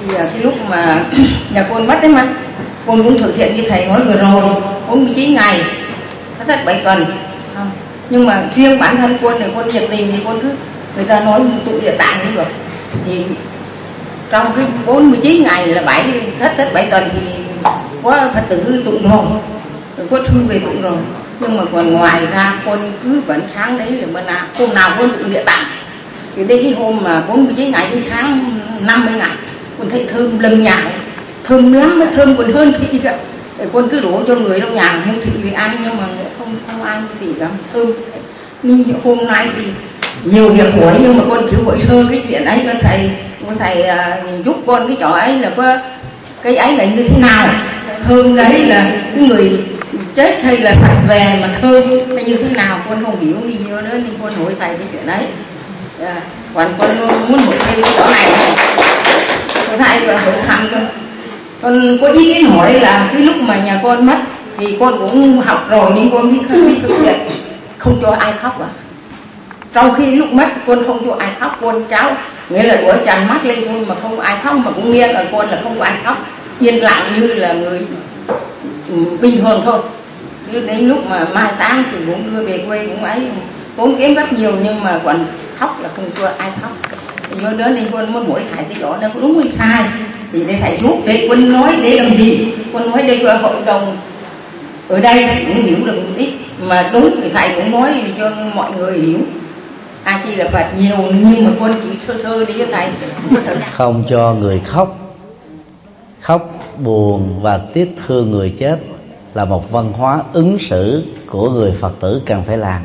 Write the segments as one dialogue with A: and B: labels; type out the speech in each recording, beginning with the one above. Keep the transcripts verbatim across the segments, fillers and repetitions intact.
A: Thì cái lúc mà nhà con mất đấy mà con cũng thực hiện như thầy nói vừa rồi, bốn mươi chín ngày thất thất bảy tuần. Nhưng mà riêng bản thân con này con nhiệt tình thì con cứ người ta nói tụng địa tạng đi rồi, thì trong cái bốn mươi chín ngày là bảy thất thất bảy tuần thì có Phật tử tụng rồi, có thư về tụng rồi. Nhưng mà còn ngoài ra con cứ vẫn sáng đấy là bên nào hôm nào con tụng địa tạng. Thì đến cái hôm mà bốn mươi chín ngày đến sáng năm mươi ngày con thấy thơm lừng nhàng, thơm lắm, nó thơm còn hơn thị cả. Để con cứ đổ cho người trong nhà mua thị về ăn, nhưng mà không không ăn cái gì cả, thơm. Nhưng hôm nay thì nhiều việc hỏi, nhưng mà con chỉ hỏi sơ cái chuyện ấy cho thầy. Con thầy uh, giúp con cái chỗ ấy là có cái ấy là như thế nào, thơm đấy là cái người chết hay là phải về mà thơm hay như thế nào con không hiểu gì nhiều nữa, nên con hỏi thầy cái chuyện đấy. À, còn con muốn hỏi thêm cái chỗ này, con thầy còn hỏi thăm thôi. Con có ý kiến hỏi là cái lúc mà nhà con mất thì con cũng học rồi, nhưng con biết biết thực hiện không cho ai khóc à. Trong khi lúc mất con không cho ai khóc, con cháu nghĩa là đuổi tràn mắt lên thôi mà không ai khóc, mà cũng nghe là con là không có ai khóc, yên lặng như là người bình thường thôi. Đến lúc mà mai táng thì cũng đưa về quê cũng ấy, tốn kém rất nhiều, nhưng mà còn khóc là không cho ai khóc. Do đó nên con muốn mỗi thầy cái đó nó có đúng hay sai thì để thầy giúp, để con nói để làm gì, con nói đây cho hội đồng ở đây cũng hiểu được một ít, mà đúng thì thầy cũng nói cho mọi người hiểu. Ai chi là Phật nhiều, nhưng mà con chỉ sơ sơ đi cái này.
B: Không cho người khóc, khóc buồn và tiếc thương người chết là một văn hóa ứng xử của người Phật tử cần phải làm.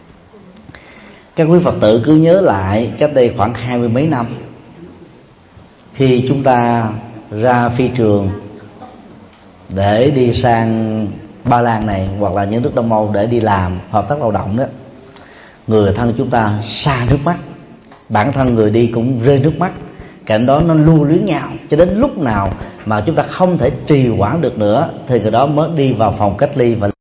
B: Các quý Phật tử cứ nhớ lại cách đây khoảng hai mươi mấy năm, khi chúng ta ra phi trường để đi sang Ba Lan này hoặc là những nước Đông Âu để đi làm hợp tác lao động đó, người thân chúng ta xa nước mắt, bản thân người đi cũng rơi nước mắt, cảnh đó nó lưu luyến nhau, cho đến lúc nào mà chúng ta không thể trì hoãn được nữa thì người đó mới đi vào phòng cách ly và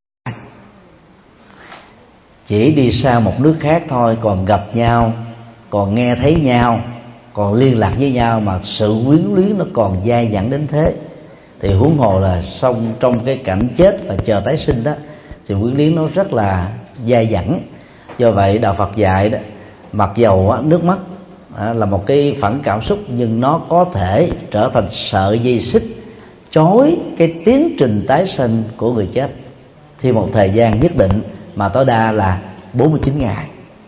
B: chỉ đi sang một nước khác thôi, còn gặp nhau, còn nghe thấy nhau, còn liên lạc với nhau, mà sự quyến luyến nó còn dai dẳng đến thế, thì huống hồ là xong trong cái cảnh chết và chờ tái sinh đó, sự quyến luyến nó rất là dai dẳng. Do vậy đạo Phật dạy đó, mặc dầu nước mắt là một cái phản cảm xúc, nhưng nó có thể trở thành sợi dây xích chối cái tiến trình tái sinh của người chết thì một thời gian nhất định, mà tối đa là bốn mươi chín ngày.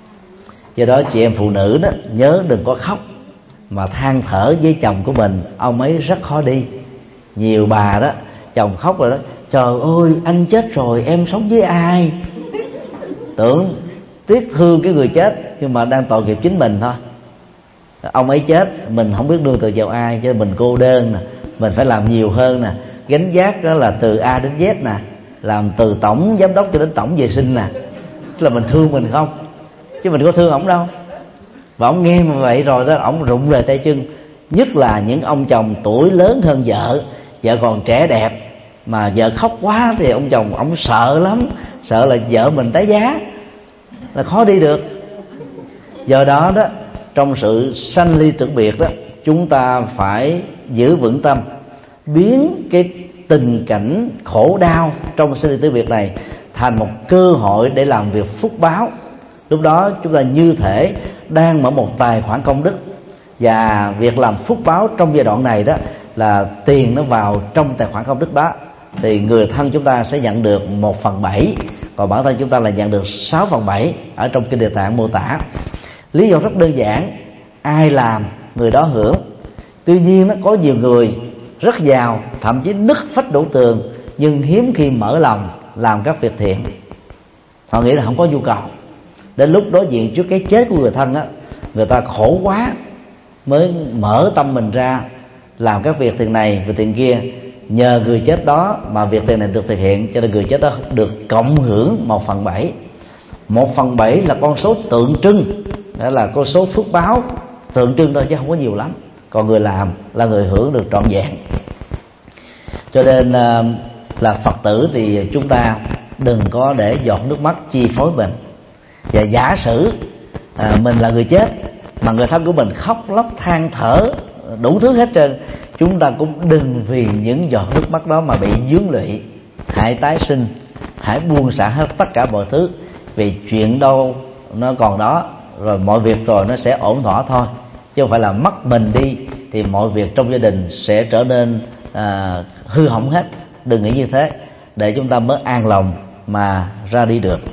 B: Do đó chị em phụ nữ đó nhớ đừng có khóc mà than thở với chồng của mình, ông ấy rất khó đi. Nhiều bà đó chồng khóc rồi đó, trời ơi anh chết rồi em sống với ai, tưởng tiếc thương cái người chết nhưng mà đang tội nghiệp chính mình thôi. Ông ấy chết mình không biết nương tựa vào ai, cho nên mình cô đơn nè, mình phải làm nhiều hơn nè, gánh vác đó là từ A đến Z nè, làm từ tổng giám đốc cho đến tổng vệ sinh nè. Tức là mình thương mình không, chứ mình có thương ổng đâu. Và ổng nghe mà vậy rồi đó, ổng rụng rời tay chân. Nhất là những ông chồng tuổi lớn hơn vợ, vợ còn trẻ đẹp mà vợ khóc quá thì ông chồng ổng sợ lắm, sợ là vợ mình tái giá, là khó đi được. Do đó đó, trong sự sanh ly tử biệt đó, chúng ta phải giữ vững tâm, biến cái tình cảnh khổ đau trong sanh ly tử biệt này thành một cơ hội để làm việc phúc báo. Lúc đó chúng ta như thể đang mở một tài khoản công đức, và việc làm phúc báo trong giai đoạn này đó là tiền nó vào trong tài khoản công đức đó, thì người thân chúng ta sẽ nhận được một phần bảy, còn bản thân chúng ta là nhận được sáu phần bảy ở trong kinh Địa Tạng mô tả. Lý do rất đơn giản, ai làm người đó hưởng. Tuy nhiên nó có nhiều người rất giàu, thậm chí nứt phách đổ tường, nhưng hiếm khi mở lòng làm các việc thiện. Họ nghĩ là không có nhu cầu. Đến lúc đối diện trước cái chết của người thân á, người ta khổ quá mới mở tâm mình ra làm các việc thiện này, việc thiện kia. Nhờ người chết đó mà việc thiện này được thực hiện, cho nên người chết đó được cộng hưởng một phần bảy. Một phần bảy là con số tượng trưng, đó là con số phước báo tượng trưng thôi chứ không có nhiều lắm. Còn người làm là người hưởng được trọn vẹn. Cho nên là Phật tử thì chúng ta đừng có để giọt nước mắt chi phối mình. Và giả sử à, mình là người chết mà người thân của mình khóc lóc than thở đủ thứ hết trơn, chúng ta cũng đừng vì những giọt nước mắt đó mà bị vướng lụy. Hãy tái sinh, hãy buông xả hết tất cả mọi thứ, vì chuyện đâu nó còn đó, rồi mọi việc rồi nó sẽ ổn thỏa thôi, chứ không phải là mất mình đi thì mọi việc trong gia đình sẽ trở nên à, hư hỏng hết. Đừng nghĩ như thế, để chúng ta mới an lòng mà ra đi được.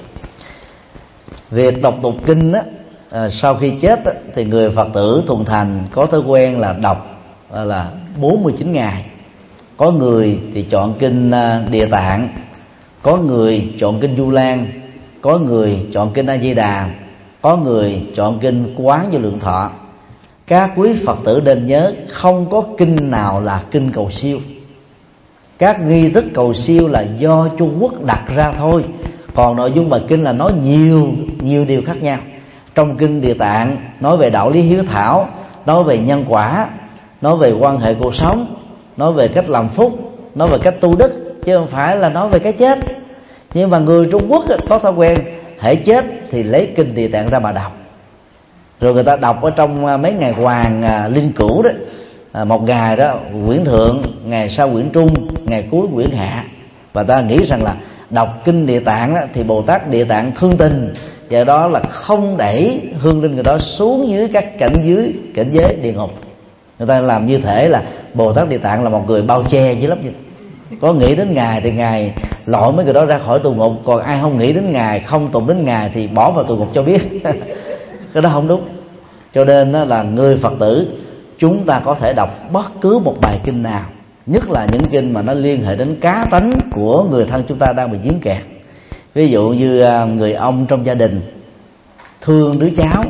B: Việc đọc tụng kinh á, à, sau khi chết á, thì người Phật tử thuần thành có thói quen là đọc à, là bốn mươi chín ngày. Có người thì chọn kinh à, Địa Tạng, có người chọn kinh Du Lan, có người chọn kinh A Di Đà, có người chọn kinh Quán Vô Lượng Thọ. Các quý Phật tử nên nhớ, không có kinh nào là kinh cầu siêu. Các nghi thức cầu siêu là do Trung Quốc đặt ra thôi, còn nội dung bài kinh là nói nhiều nhiều điều khác nhau. Trong kinh Địa Tạng nói về đạo lý hiếu thảo, nói về nhân quả, nói về quan hệ cuộc sống, nói về cách làm phúc, nói về cách tu đức, chứ không phải là nói về cái chết. Nhưng mà người Trung Quốc có thói quen hễ chết thì lấy kinh Địa Tạng ra mà đọc, rồi người ta đọc ở trong mấy ngày hoàng linh cữu đó, một ngày đó quyển thượng, ngày sau quyển trung, ngày cuối quyển hạ. Và ta nghĩ rằng là đọc kinh Địa Tạng đó, thì Bồ Tát Địa Tạng thương tình, do đó là không đẩy hương linh người đó xuống dưới các cảnh dưới cảnh giới địa ngục. Người ta làm như thể là Bồ Tát Địa Tạng là một người bao che dưới lắm vậy. Có nghĩ đến Ngài thì Ngài lội mấy người đó ra khỏi tù ngục, còn ai không nghĩ đến Ngài, không tụng đến Ngài thì bỏ vào tù ngục cho biết. Cái đó không đúng. Cho nên là người Phật tử, chúng ta có thể đọc bất cứ một bài kinh nào, nhất là những kinh mà nó liên hệ đến cá tánh của người thân chúng ta đang bị dính kẹt. Ví dụ như người ông trong gia đình thương đứa cháu,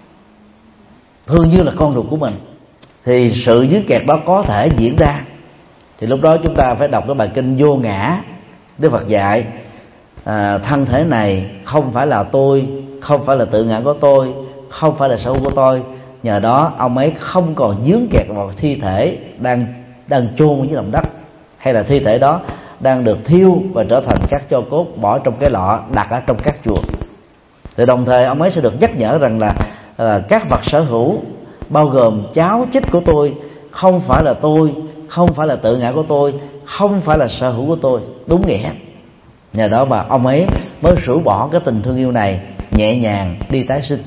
B: thương như là con ruột của mình, thì sự dính kẹt đó có thể diễn ra. Thì lúc đó chúng ta phải đọc cái bài kinh Vô Ngã. Đức Phật dạy à, thân thể này không phải là tôi, không phải là tự ngã của tôi, không phải là sở hữu của tôi. Nhờ đó ông ấy không còn dướng kẹt vào thi thể đang đang chôn dưới lòng đất, hay là thi thể đó đang được thiêu và trở thành các tro cốt bỏ trong cái lọ đặt ở trong các chùa. Thì đồng thời ông ấy sẽ được nhắc nhở rằng là, là các vật sở hữu bao gồm cháu chích của tôi không phải là tôi, không phải là tự ngã của tôi, không phải là sở hữu của tôi, đúng nghĩa. Nhờ đó mà ông ấy mới rũ bỏ cái tình thương yêu này, nhẹ nhàng đi tái sinh.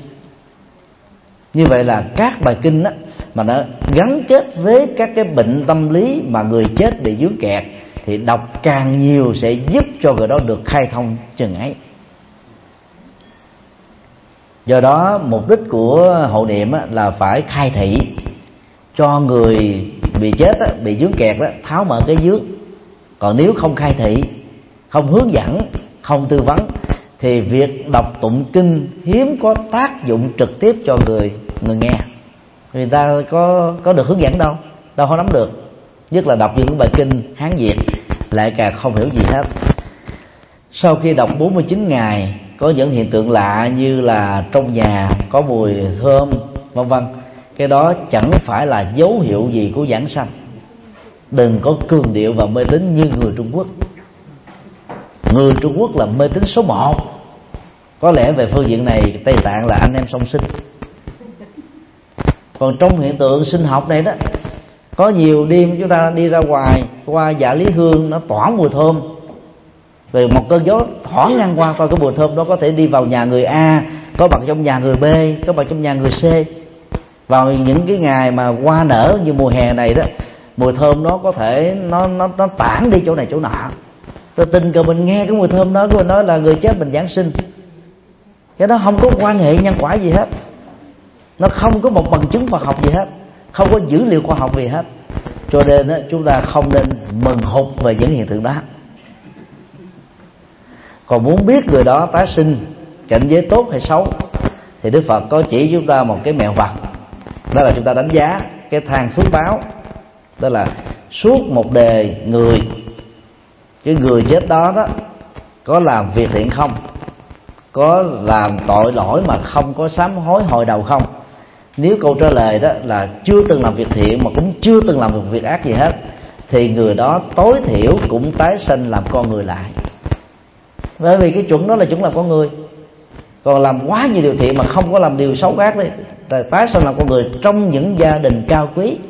B: Như vậy là các bài kinh đó, mà nó gắn kết với các cái bệnh tâm lý mà người chết bị vướng kẹt, thì đọc càng nhiều sẽ giúp cho người đó được khai thông chừng ấy. Do đó mục đích của hộ niệm là phải khai thị cho người bị chết, bị vướng kẹt đó, tháo mở cái vướng. Còn nếu không khai thị, không hướng dẫn, không tư vấn, thì việc đọc tụng kinh hiếm có tác dụng trực tiếp cho người người nghe. Người ta có có được hướng dẫn đâu, đâu có nắm được. Nhất là đọc những bài kinh Hán Việt lại càng không hiểu gì hết. Sau khi đọc bốn mươi chín ngày, có những hiện tượng lạ như là trong nhà có mùi thơm, vân vân. Cái đó chẳng phải là dấu hiệu gì của giảng sanh. Đừng có cường điệu và mê tín như người Trung Quốc. Người Trung Quốc là mê tín số một. Có lẽ về phương diện này Tây Tạng là anh em song sinh. Còn trong hiện tượng sinh học này đó, có nhiều đêm chúng ta đi ra ngoài, qua dạ lý hương nó tỏa mùi thơm, về một cơn gió thoảng ngang qua, coi cái mùi thơm đó có thể đi vào nhà người A, có mặt trong nhà người B, có mặt trong nhà người C. Vào những cái ngày mà hoa nở như mùa hè này đó, mùi thơm đó có thể nó nó nó tản đi chỗ này chỗ nọ. Tôi tình cờ mình nghe cái mùi thơm đó, mình nói là người chết mình giáng sinh. Cái đó không có quan hệ nhân quả gì hết, nó không có một bằng chứng khoa học gì hết, không có dữ liệu khoa học gì hết. Cho nên đó, chúng ta không nên mừng hụt về những hiện tượng đó. Còn muốn biết người đó tái sinh cảnh giới tốt hay xấu, thì Đức Phật có chỉ chúng ta một cái mẹo vặt. Đó là chúng ta đánh giá cái thang phước báo. Đó là suốt một đời người, cái người chết đó đó có làm việc thiện không, có làm tội lỗi mà không có sám hối hồi đầu không. Nếu câu trả lời đó là chưa từng làm việc thiện mà cũng chưa từng làm một việc ác gì hết, thì người đó tối thiểu cũng tái sanh làm con người lại. Bởi vì cái chuẩn đó là chuẩn làm con người. Còn làm quá nhiều điều thiện mà không có làm điều xấu ác đấy, tái sanh làm con người trong những gia đình cao quý,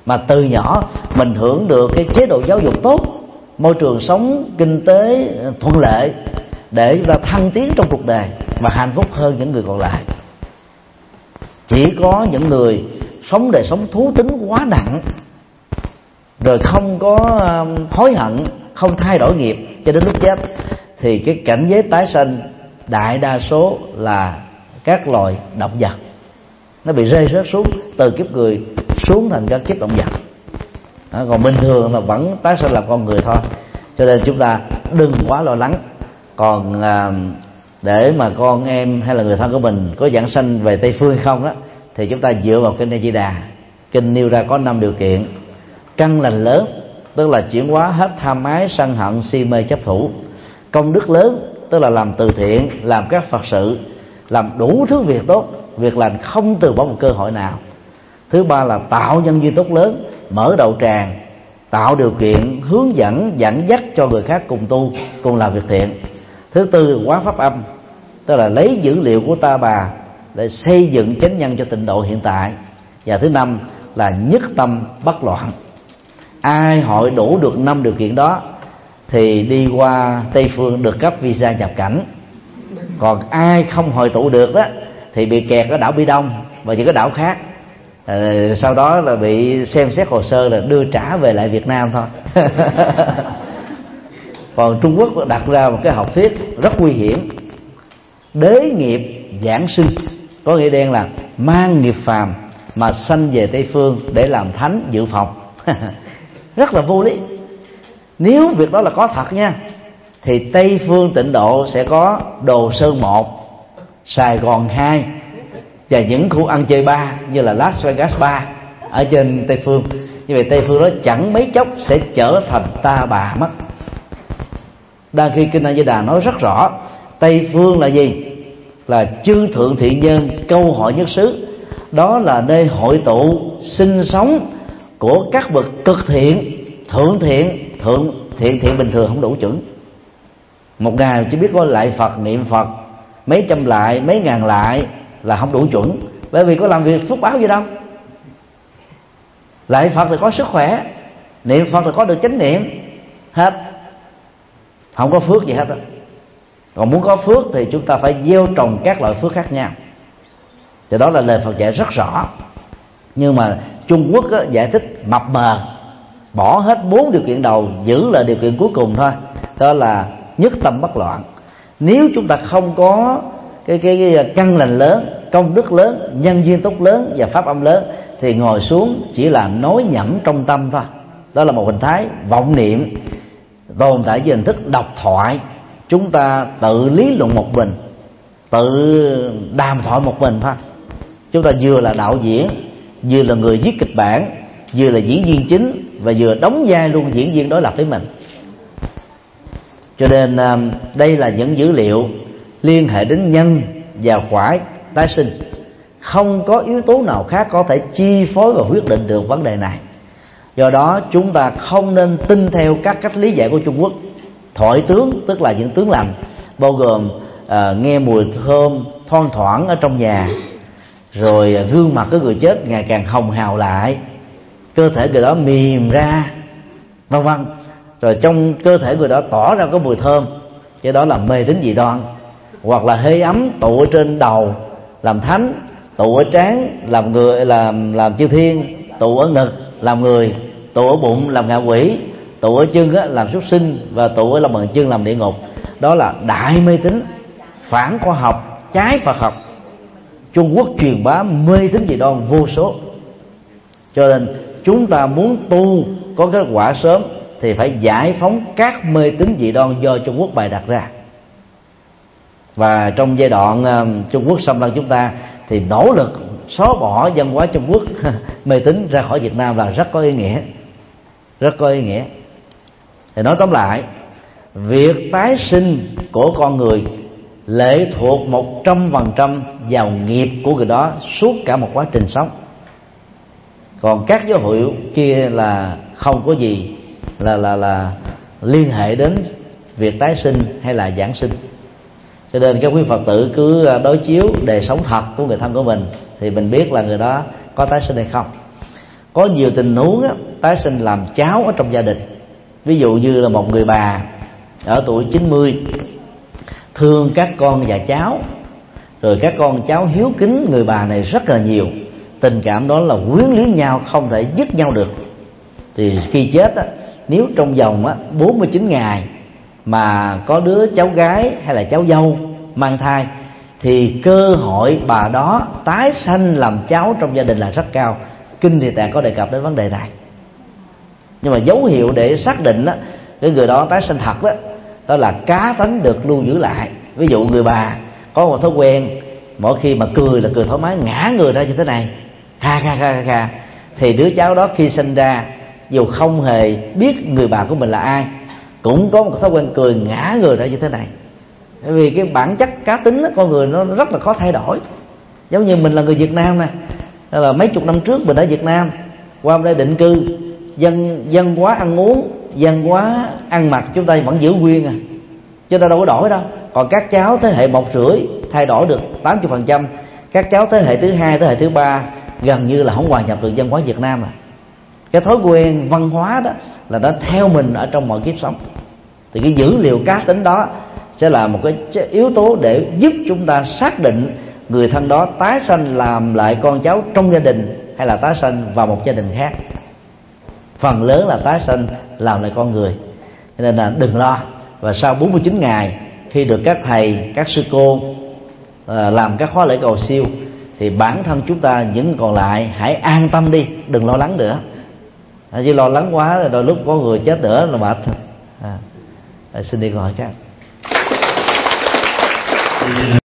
B: mà từ nhỏ mình hưởng được cái chế độ giáo dục tốt, môi trường sống kinh tế thuận lợi để chúng ta thăng tiến trong cuộc đời và hạnh phúc hơn những người còn lại. Chỉ có những người sống đời sống thú tính quá nặng, rồi không có hối hận, không thay đổi nghiệp cho đến lúc chết, thì cái cảnh giới tái sanh đại đa số là các loài động vật, nó bị rơi rớt xuống từ kiếp người xuống thành các kiếp động vật. À, còn bình thường là vẫn tái sinh làm con người thôi. Cho nên chúng ta đừng quá lo lắng. Còn à, để mà con em hay là người thân của mình có giảng sanh về Tây Phương hay không đó, thì chúng ta dựa vào kinh A Di Đà. Kinh nêu ra có năm điều kiện: căn lành lớn, tức là chuyển hóa hết tham ái sân hận si mê chấp thủ; công đức lớn, tức là làm từ thiện, làm các Phật sự, làm đủ thứ việc tốt, việc lành không từ bỏ một cơ hội nào. Thứ ba là tạo nhân duyên tốt lớn, mở đầu tràng, tạo điều kiện hướng dẫn dẫn dắt cho người khác cùng tu, cùng làm việc thiện. Thứ tư quán pháp âm, tức là lấy dữ liệu của Ta Bà để xây dựng chánh nhân cho tịnh độ hiện tại. Và thứ năm là nhất tâm bất loạn. Ai hội đủ được năm điều kiện đó thì đi qua Tây Phương được cấp visa nhập cảnh. Còn ai không hội tụ được đó thì bị kẹt ở đảo Bi Đông và những cái đảo khác. À, sau đó là bị xem xét hồ sơ là đưa trả về lại Việt Nam thôi. Còn Trung Quốc đặt ra một cái học thuyết rất nguy hiểm: đế nghiệp giảng sinh, có nghĩa đen là mang nghiệp phàm mà sanh về Tây Phương để làm thánh dự phòng. Rất là vô lý. Nếu việc đó là có thật nha, thì Tây Phương tịnh độ sẽ có Đồ Sơn một, Sài Gòn hai và những khu ăn chơi bar như là Las Vegas bar ở trên Tây Phương. Như vậy Tây Phương đó chẳng mấy chốc sẽ trở thành Ta Bà mất. Đang khi kinh A Di Đà nói rất rõ, Tây Phương là gì? Là chư thượng thiện nhân câu hỏi nhất xứ. Đó là nơi hội tụ sinh sống của các bậc cực thiện, thượng thiện, thượng thiện thiện bình thường không đủ chuẩn. Một ngày chỉ biết có lại Phật, niệm Phật mấy trăm lại, mấy ngàn lại là không đủ chuẩn. Bởi vì có làm việc phúc báo gì đâu. Lại Phật thì có sức khỏe, niệm Phật thì có được chánh niệm, hết. Không có phước gì hết đó. Còn muốn có phước thì chúng ta phải gieo trồng các loại phước khác nhau. Thì đó là lời Phật dạy rất rõ. Nhưng mà Trung Quốc á, giải thích mập mờ, bỏ hết bốn điều kiện đầu, giữ lại điều kiện cuối cùng thôi. Đó là nhất tâm bất loạn. Nếu chúng ta không có cái, cái, cái căn lành lớn, công đức lớn, nhân duyên tốt lớn và pháp âm lớn, thì ngồi xuống chỉ là nói nhẩm trong tâm thôi. Đó là một hình thái vọng niệm tồn tại dưới hình thức độc thoại. Chúng ta tự lý luận một mình, tự đàm thoại một mình thôi. Chúng ta vừa là đạo diễn, vừa là người viết kịch bản, vừa là diễn viên chính, và vừa đóng vai luôn diễn viên đối lập với mình. Cho nên đây là những dữ liệu liên hệ đến nhân và quả tái sinh. Không có yếu tố nào khác có thể chi phối và quyết định được vấn đề này. Do đó chúng ta không nên tin theo các cách lý giải của Trung Quốc. Thoại tướng tức là những tướng lành, bao gồm à, nghe mùi thơm thoang thoảng ở trong nhà, rồi à, gương mặt của người chết ngày càng hồng hào lại, cơ thể người đó mềm ra, vân vân. Rồi trong cơ thể người đó tỏ ra có mùi thơm, cái đó là mê tín dị đoan. Hoặc là hơi ấm tụ ở trên đầu làm thánh, tụ ở trán làm người làm làm chư thiên, tụ ở ngực làm người, tụ ở bụng làm ngạ quỷ, tụ ở chân á, làm súc sinh, và tụ ở lòng bàn chân làm địa ngục. Đó là đại mê tín, phản khoa học, trái Phật học. Trung Quốc truyền bá mê tín dị đoan vô số. Cho nên chúng ta muốn tu có kết quả sớm thì phải giải phóng các mê tín dị đoan do Trung Quốc bày đặt ra. Và trong giai đoạn uh, Trung Quốc xâm lăng chúng ta thì nỗ lực xóa bỏ văn hóa Trung Quốc mê tín ra khỏi Việt Nam là rất có ý nghĩa, rất có ý nghĩa. Thì nói tóm lại, việc tái sinh của con người lệ thuộc một trăm phần trăm vào nghiệp của người đó suốt cả một quá trình sống. Còn các dấu hiệu kia là không có gì là là là liên hệ đến việc tái sinh hay là giảng sinh. Cho nên các quý Phật tử cứ đối chiếu đời sống thật của người thân của mình thì mình biết là người đó có tái sinh hay không. Có nhiều tình huống á, tái sinh làm cháu ở trong gia đình. Ví dụ như là một người bà ở tuổi chín mươi thương các con và cháu, rồi các con cháu hiếu kính người bà này rất là nhiều, tình cảm đó là quyến luyến nhau, không thể dứt nhau được. Thì khi chết á, nếu trong vòng á, bốn mươi chín ngày mà có đứa cháu gái hay là cháu dâu mang thai, thì cơ hội bà đó tái sanh làm cháu trong gia đình là rất cao. Kinh Địa Tạng có đề cập đến vấn đề này. Nhưng mà dấu hiệu để xác định đó, cái người đó tái sanh thật đó, đó là cá tánh được lưu giữ lại. Ví dụ người bà có một thói quen mỗi khi mà cười là cười thoải mái, ngã người ra như thế này, kha kha kha kha, thì đứa cháu đó khi sinh ra, dù không hề biết người bà của mình là ai, cũng có một thói quen cười ngã người ra như thế này. Bởi vì cái bản chất cá tính đó, con người nó rất là khó thay đổi. Giống như mình là người Việt Nam nè, là mấy chục năm trước mình ở Việt Nam, qua đây định cư, dân dân hóa ăn uống, dân hóa ăn mặc chúng ta vẫn giữ nguyên à, chứ ta đâu có đổi đâu. Còn các cháu thế hệ một rưỡi thay đổi được tám mươi phần trăm, các cháu thế hệ thứ hai, thế hệ thứ ba gần như là không hòa nhập được dân hóa Việt Nam à. Cái thói quen văn hóa đó là nó theo mình ở trong mọi kiếp sống. Thì cái dữ liệu cá tính đó sẽ là một cái yếu tố để giúp chúng ta xác định người thân đó tái sanh làm lại con cháu trong gia đình hay là tái sanh vào một gia đình khác. Phần lớn là tái sanh làm lại con người, cho nên là đừng lo. Và sau bốn mươi chín ngày, khi được các thầy, các sư cô làm các khóa lễ cầu siêu, thì bản thân chúng ta những còn lại hãy an tâm đi, đừng lo lắng nữa. Chứ lo lắng quá rồi đôi lúc có người chết nữa là mệt. À, xin đi câu hỏi khác.